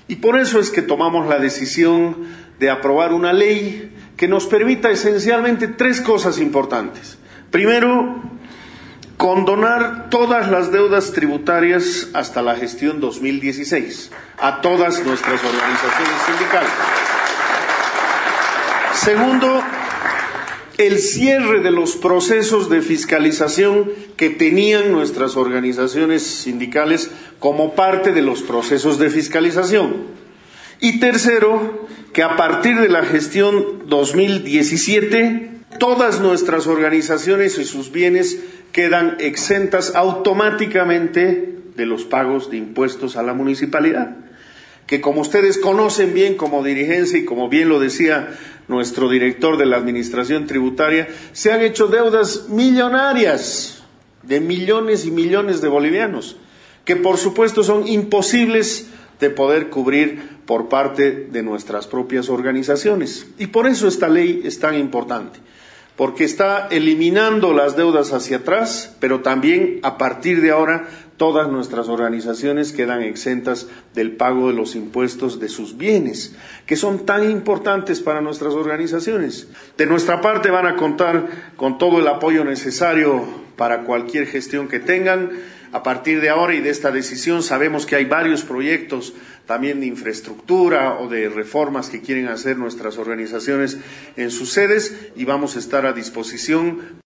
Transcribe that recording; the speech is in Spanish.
Y por eso es que tomamos la decisión de aprobar una ley que nos permita esencialmente tres cosas importantes. Primero, condonar todas las deudas tributarias hasta la gestión 2016 a todas nuestras organizaciones sindicales. Segundo, el cierre de los procesos de fiscalización que tenían nuestras organizaciones sindicales como parte de los procesos de fiscalización. Y tercero, que a partir de la gestión 2017, todas nuestras organizaciones y sus bienes quedan exentas automáticamente de los pagos de impuestos a la municipalidad, que como ustedes conocen bien como dirigencia y como bien lo decía nuestro director de la Administración Tributaria, se han hecho deudas millonarias de millones y millones de bolivianos, que por supuesto son imposibles de poder cubrir por parte de nuestras propias organizaciones. Y por eso esta ley es tan importante, porque está eliminando las deudas hacia atrás, pero también a partir de ahora todas nuestras organizaciones quedan exentas del pago de los impuestos de sus bienes, que son tan importantes para nuestras organizaciones. De nuestra parte van a contar con todo el apoyo necesario para cualquier gestión que tengan. A partir de ahora y de esta decisión sabemos que hay varios proyectos también de infraestructura o de reformas que quieren hacer nuestras organizaciones en sus sedes y vamos a estar a disposición